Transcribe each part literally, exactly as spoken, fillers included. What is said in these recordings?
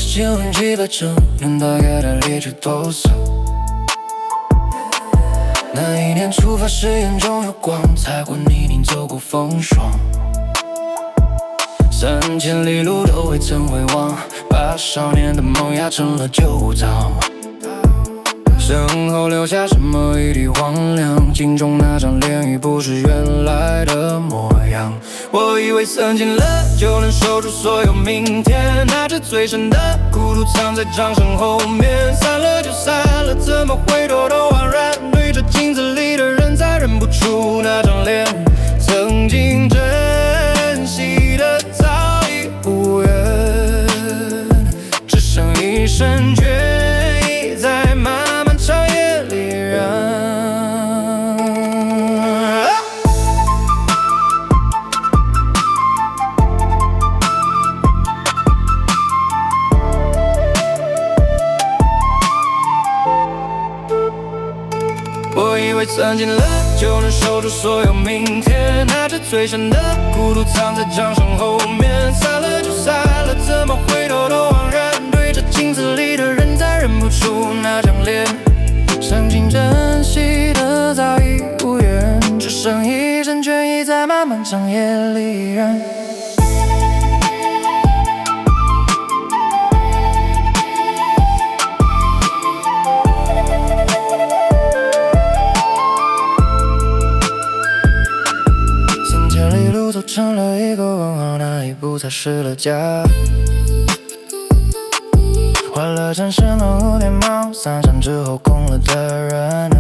新闻几百整，能大概的理智多少？那一年出发时眼中有光，踩过泥泞，走过风霜。三千里路都未曾回望，把少年的梦压成了旧账。身后留下什么一地荒凉，镜中那张脸已不是原来的模样。我以为曾经了就能守住所有明天，拿着最深的孤独藏在掌声后面，散了就散了，怎么回头都枉然。对着镜子里的人再认不出那张脸，曾经珍惜的早已无缘，只剩一身倦意在漫漫长夜里燃。我以为曾经了就能守住所有明天，拿着最深的孤独藏在掌声后面，散了就散了，怎么回头都枉然。对着镜子里的人再认不出那张脸，曾经珍惜的早已无缘，只剩一身倦意在漫漫长夜里燃。走成了一个问号，那已不再是了家。欢乐产生了蝴蝶毛，散场之后空了的人，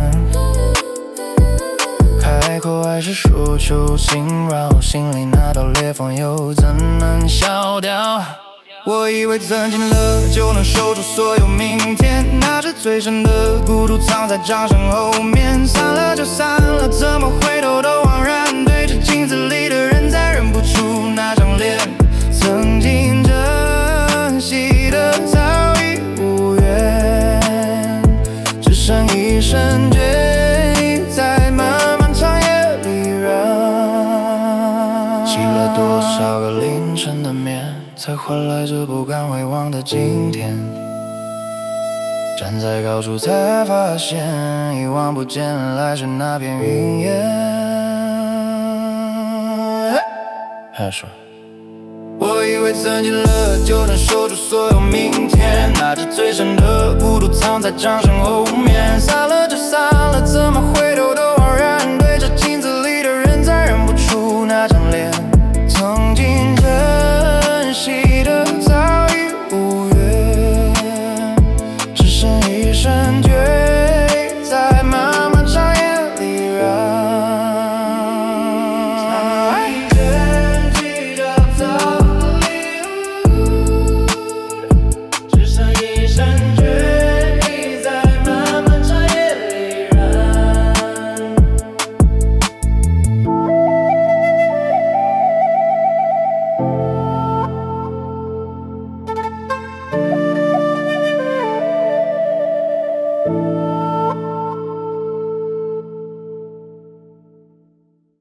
开口还是说出轻饶，心里那道裂缝又怎能消掉？我以为曾经了就能守住所有明天，拿着最深的孤独藏在掌声后面，散了就散了，怎么回头都枉然。对着镜子里的人再认不出那张脸，曾经珍惜的早已无缘，只剩一身倦意在漫漫长夜里燃。起了多少个凌晨的眠，才换来这不敢回望的今天。站在高处才发现，已望不见来时那片云烟。还说，我以为曾经了就能守住所有明天，拿着最深的孤独藏在掌声后面。